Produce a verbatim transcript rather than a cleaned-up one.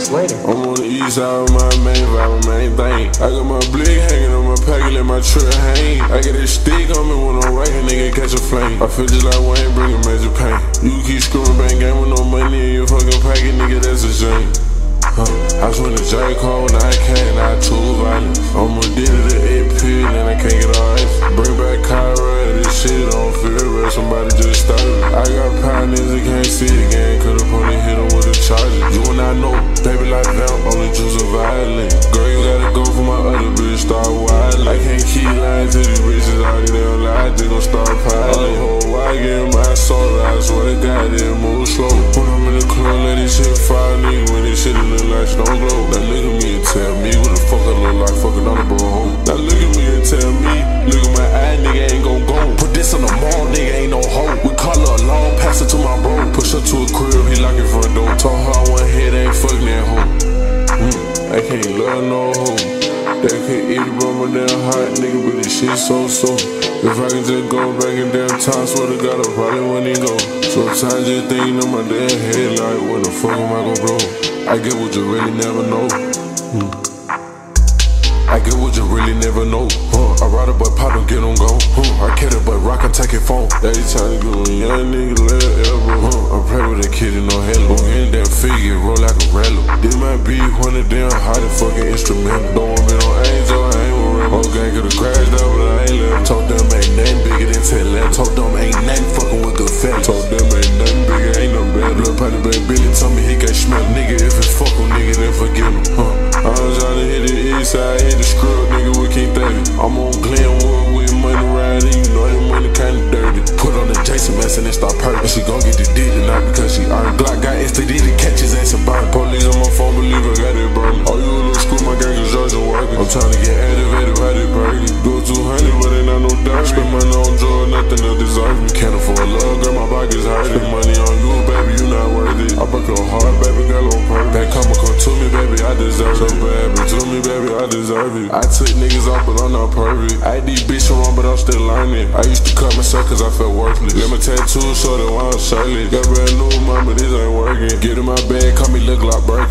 Later. I'm on the east side of my main vibe, my main thing. I got my blick hanging on my pocket, let my truck hang. I got this stick on me when I'm racking, nigga catch a flame. I feel just like Wayne, bringing major pain. You keep screwing bang game with no money in your fucking pocket, nigga, that's a shame. Huh. I swing the J. Cole when I can't, I too violent. I'm addicted to eight pill and I can't get eyes. Bring back Kyra, this shit don't feel real, somebody just started. I got partners that can't see the game, could've probably hit them with the charges. You and I know, baby like vamp, only choose a violent. Girl, you gotta go for my other bitch, start wild. I can't keep lying to these bitches, all these damn lies, they gon' start piling. Oh, why get my soul, I swear to God, they move slow. When I'm in the club, let this shit fire, nigga, when this shit in the lights don't glow. Now look at me and tell me what the fuck I look like, fucking on the bro home. Now look at me and tell me, look at my eye, nigga ain't gon' go. Put this on the mall, nigga ain't no hoe. We call her a long, pass it to my bro. Push her to a crib, he lock it front door. Told her one head ain't fucking that hoe. Mm, I can't love no hoe. That can't eat it, my damn hot nigga, but this shit so so. If I can just go back in damn time, swear to God I probably wouldn't go. Sometimes just thinking on my damn head like, when the fuck am I gon' blow? I get what you really never know. Hmm. I get what you really never know. Huh. I ride a boy pop and get on go. Huh. I get it but rock and take it phone. Every time you go, young nigga let it elbow. Huh. I play with a kid in no halo. Gon' get in that figure, roll like a relo. This might be one of them hottest fucking instrumental. Don't want me no angel, I ain't with Remo. Whole gang could've crashed out, but I ain't left. Told them ain't nothing bigger than ten left. Told them ain't nothing fucking with good fellas. Told them ain't nothing bigger, ain't no better. Blood party baby Billy told me he can't smell. Nigga, if it's fuck him, nigga, then forgive him. Huh. I was trying to hit the east side, hit the screw, nigga, we can't thirty. I'm on Glenwood with money riding, you know that money kinda dirty. Put on the Jason Mason and start purping. She gon' get the dick tonight because she earned. Glock got S T D to catch his ass and burn. Police on my phone, believe I got it burning. Oh, you a little screw, my gang is Georgia working. I'm trying to get activated, how they perky. Do two hundred, but ain't not no dirt. Spend money on drugs, nothing else deserve me. Can't afford love, girl, my pocket's hurting. Spend money on you, baby, you not worth it. I break your heart, baby, girl, on purpose. That karma come to me, baby, I deserve it. So bad, but to me, baby, I deserve it. I took niggas off, but I'm not perfect. I did bitch wrong, but I'm still learning. I used to cut myself cause I felt worthless. Let me tattoo so that while I'm shirtless. Got brand new mama, this ain't working. Get in my bag, call me look like Bird.